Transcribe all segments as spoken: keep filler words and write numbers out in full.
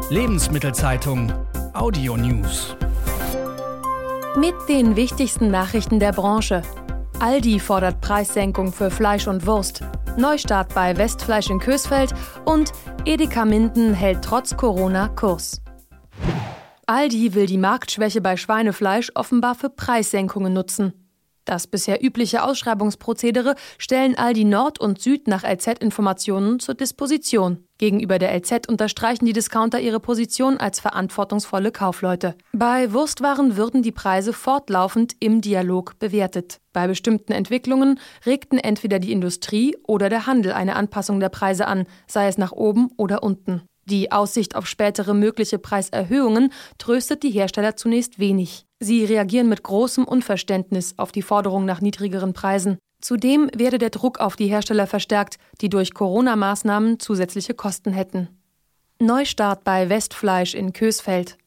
Lebensmittelzeitung Audio News. Mit den wichtigsten Nachrichten der Branche. Aldi fordert Preissenkung für Fleisch und Wurst. Neustart bei Westfleisch in Coesfeld und Edeka Minden hält trotz Corona Kurs. Aldi will die Marktschwäche bei Schweinefleisch offenbar für Preissenkungen nutzen. Das bisher übliche Ausschreibungsprozedere stellen Aldi Nord und Süd nach L Z-Informationen zur Disposition. Gegenüber der L Z unterstreichen die Discounter ihre Position als verantwortungsvolle Kaufleute. Bei Wurstwaren würden die Preise fortlaufend im Dialog bewertet. Bei bestimmten Entwicklungen regten entweder die Industrie oder der Handel eine Anpassung der Preise an, sei es nach oben oder unten. Die Aussicht auf spätere mögliche Preiserhöhungen tröstet die Hersteller zunächst wenig. Sie reagieren mit großem Unverständnis auf die Forderung nach niedrigeren Preisen. Zudem werde der Druck auf die Hersteller verstärkt, die durch Corona-Maßnahmen zusätzliche Kosten hätten. Neustart bei Westfleisch in Coesfeld.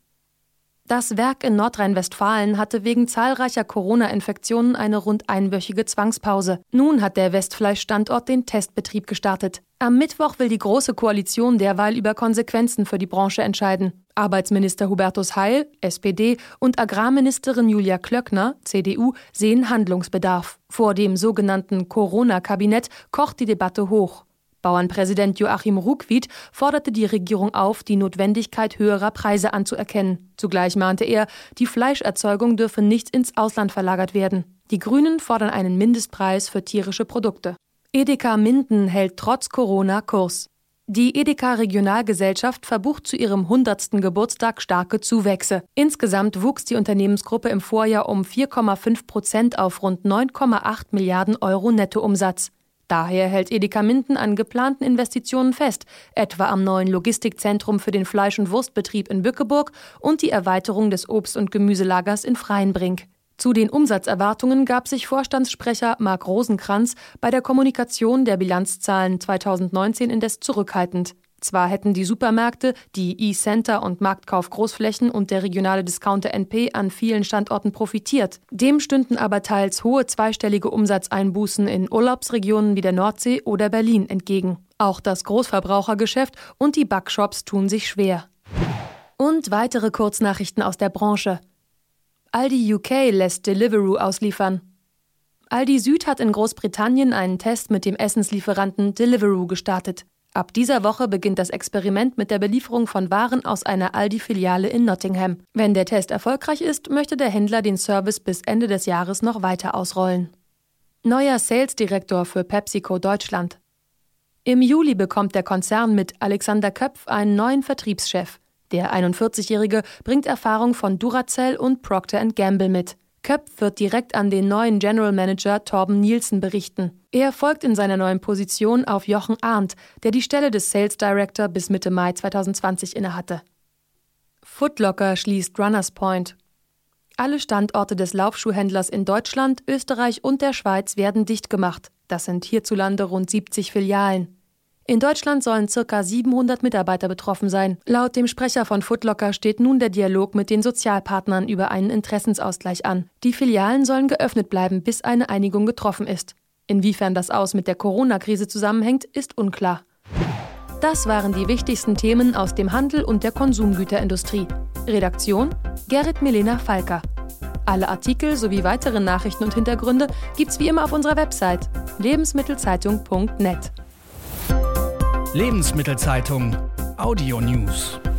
Das Werk in Nordrhein-Westfalen hatte wegen zahlreicher Corona-Infektionen eine rund einwöchige Zwangspause. Nun hat der Westfleisch-Standort den Testbetrieb gestartet. Am Mittwoch will die Große Koalition derweil über Konsequenzen für die Branche entscheiden. Arbeitsminister Hubertus Heil, S P D, und Agrarministerin Julia Klöckner, C D U, sehen Handlungsbedarf. Vor dem sogenannten Corona-Kabinett kocht die Debatte hoch. Bauernpräsident Joachim Ruckwied forderte die Regierung auf, die Notwendigkeit höherer Preise anzuerkennen. Zugleich mahnte er, die Fleischerzeugung dürfe nicht ins Ausland verlagert werden. Die Grünen fordern einen Mindestpreis für tierische Produkte. Edeka Minden hält trotz Corona Kurs. Die Edeka Regionalgesellschaft verbucht zu ihrem hundertsten Geburtstag starke Zuwächse. Insgesamt wuchs die Unternehmensgruppe im Vorjahr um vier Komma fünf Prozent auf rund neun Komma acht Milliarden Euro Nettoumsatz. Daher hält Edeka Minden an geplanten Investitionen fest, etwa am neuen Logistikzentrum für den Fleisch- und Wurstbetrieb in Bückeburg und die Erweiterung des Obst- und Gemüselagers in Freienbrink. Zu den Umsatzerwartungen gab sich Vorstandssprecher Marc Rosenkranz bei der Kommunikation der Bilanzzahlen zweitausendneunzehn indes zurückhaltend. Zwar hätten die Supermärkte, die E-Center und Marktkauf Großflächen und der regionale Discounter N P an vielen Standorten profitiert. Dem stünden aber teils hohe zweistellige Umsatzeinbußen in Urlaubsregionen wie der Nordsee oder Berlin entgegen. Auch das Großverbrauchergeschäft und die Backshops tun sich schwer. Und weitere Kurznachrichten aus der Branche. Aldi U K lässt Deliveroo ausliefern. Aldi Süd hat in Großbritannien einen Test mit dem Essenslieferanten Deliveroo gestartet. Ab dieser Woche beginnt das Experiment mit der Belieferung von Waren aus einer Aldi-Filiale in Nottingham. Wenn der Test erfolgreich ist, möchte der Händler den Service bis Ende des Jahres noch weiter ausrollen. Neuer Sales-Direktor für PepsiCo Deutschland. Im Juli bekommt der Konzern mit Alexander Köpf einen neuen Vertriebschef. Der einundvierzigjährige bringt Erfahrung von Duracell und Procter and Gamble mit. Köpf wird direkt an den neuen General Manager Torben Nielsen berichten. Er folgt in seiner neuen Position auf Jochen Arndt, der die Stelle des Sales Director bis Mitte Mai zweitausendzwanzig innehatte. Foot Locker schließt Runners Point. Alle Standorte des Laufschuhhändlers in Deutschland, Österreich und der Schweiz werden dicht gemacht. Das sind hierzulande rund siebzig Filialen. In Deutschland sollen ca. siebenhundert Mitarbeiter betroffen sein. Laut dem Sprecher von Foot Locker steht nun der Dialog mit den Sozialpartnern über einen Interessensausgleich an. Die Filialen sollen geöffnet bleiben, bis eine Einigung getroffen ist. Inwiefern das Aus mit der Corona-Krise zusammenhängt, ist unklar. Das waren die wichtigsten Themen aus dem Handel und der Konsumgüterindustrie. Redaktion: Gerrit Milena Falker. Alle Artikel sowie weitere Nachrichten und Hintergründe gibt's wie immer auf unserer Website lebensmittelzeitung punkt net. Lebensmittelzeitung Audio News.